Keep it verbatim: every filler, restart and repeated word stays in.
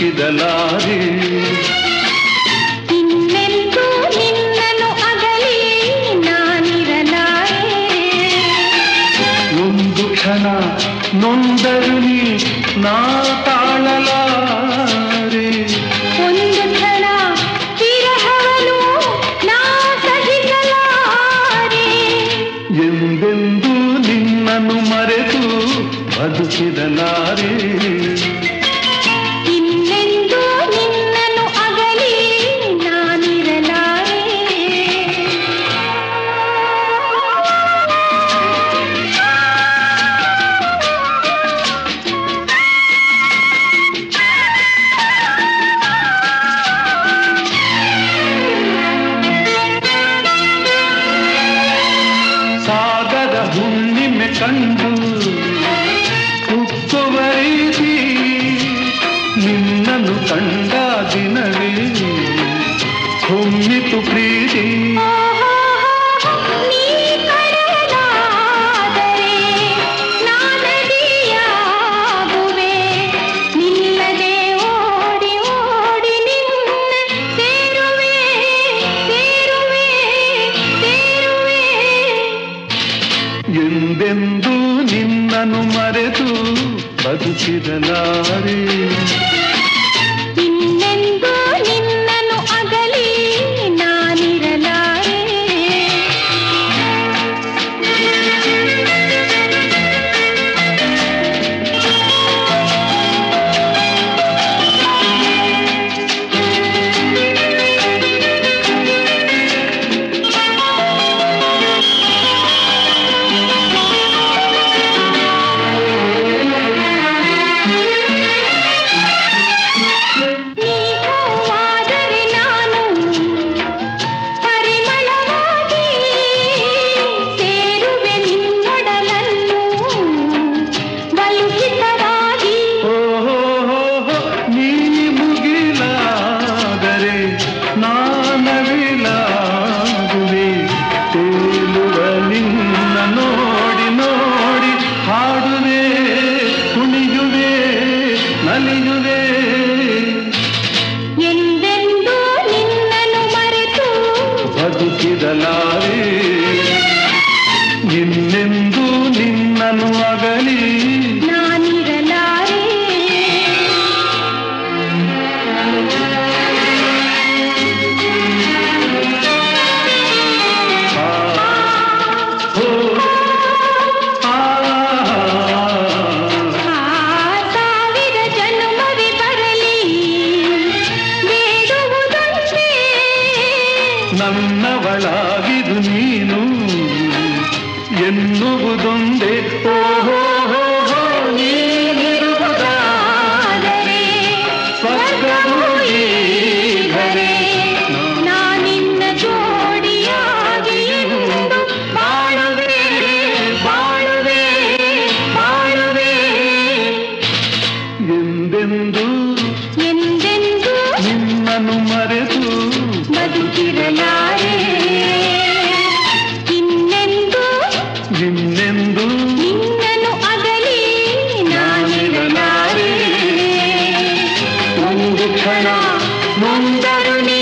ಬದುಕಿದಲಾರೆ. ಇನ್ನೆಂದೂ ನಿನ್ನನ್ನು ಅಗಲಿ ನಾನಿರಲಾರೆ. ಒಂದು ಕ್ಷಣ ನೊಂದರು ನೀ ನಾ ತಾಳಲಾರೆ. ಒಂದು ಕ್ಷಣ ವಿರಹವನು ನಾ ಸಹಿಸಲಾರೆ. ಎಂದೆಂದೂ ನಿನ್ನನ್ನು ಮರೆತು ಬದುಕಿದಲಾರೆ. ಇನ್ನೆಂದೂ ನಿನ್ನನ್ನು ಅಗಲಿ ನಾನಿರಲಾರೆ. ಸಾಗರ ಹುಣ್ಣಿಮೆ ಕಂಡು ಉಕ್ಕುವ ರೀತಿ ನಿನ್ನನ್ನು ಕಂಡ ದಿನವೇ ಹೊಮ್ಮಿತು ಪ್ರೀತಿ. ನೀ ಕಡಲಾದರೆ ನಾನದಿಯಾಗುವೆ. ನಿಲ್ಲದೆ ಓಡಿ ಓಡಿ ನಿನ್ನ ಸೇರುವೆ ಸೇರುವೆ ಸೇರುವೆ. ಎಂದೆಂದೂ ನಿನ್ನನ್ನು ಮರೆತು ಬದುಕಿದಲಾರೆ. ಇನ್ನೆಂದೂ ನಿನ್ನನ್ನು ಅಗಲಿ ನಾನಿರಲಾರೆ. ನೀವಾದರೆ ನಾನು ಪರಿಮಳವಾಗಿ ಸೇರುವೆ ನಿನ್ನೊಡಲನ್ನು ಬಲುಹಿತವಾಗಿ. ಓಹೋ ನೀ ಮುಗಿಲಾದರೆ ನಾನವಿಲಾಗುವೆ. ತೇಲುವ ನಿನ್ನ ನೋಡಿ ನೋಡಿ ಹಾಡುವೆ ಕುಣಿಯುವೆ ನಲಿಯುವೆ. ಎಂದೆಂದೂ ನಿನ್ನನ್ನು ಮರೆತು ಬದುಕಿದಲಾರೆ. ಇನ್ನೆಂದೂ ನಿನ್ನನ್ನು ಅಗಲಿ ನಾನಿರಲಾರೆ. ಆ, ಹೋ, ಆ, ಆ ಸಾವಿರ ಜನ್ಮವೇ ಬರಲಿ ಬೇಡುವುದೊಂದೇ. ನನ್ನವಳಾಗಿದು ನೀನು ಎನ್ನುವುದೊಂದೇ. ಓಹೋ ನೀನಿರುವುದಾದರೆ ಸ್ವರ್ಗವೂ ಈಗಲೇ. ನಾನಿನ್ನ ಜೋಡಿಯಾಗಿ ಎಂದು ಬಾಳುವೆ ಬಾಳುವೆ ಬಾಳುವೆ. ಎಂದೆಂದೂ ಎಂದೆಂದೂ ನಿನ್ನನ್ನು ಮರೆತು ಬದುಕಿರಲಾರೆ. ಇನ್ನೆಂದೂ ಇನ್ನೆಂದೂ ನಿನ್ನನ್ನು ಅಗಲಿ ನಾನಿರಲಾರೆ. ಒಂದು ಕ್ಷಣ ನೊಂದರು ನೀ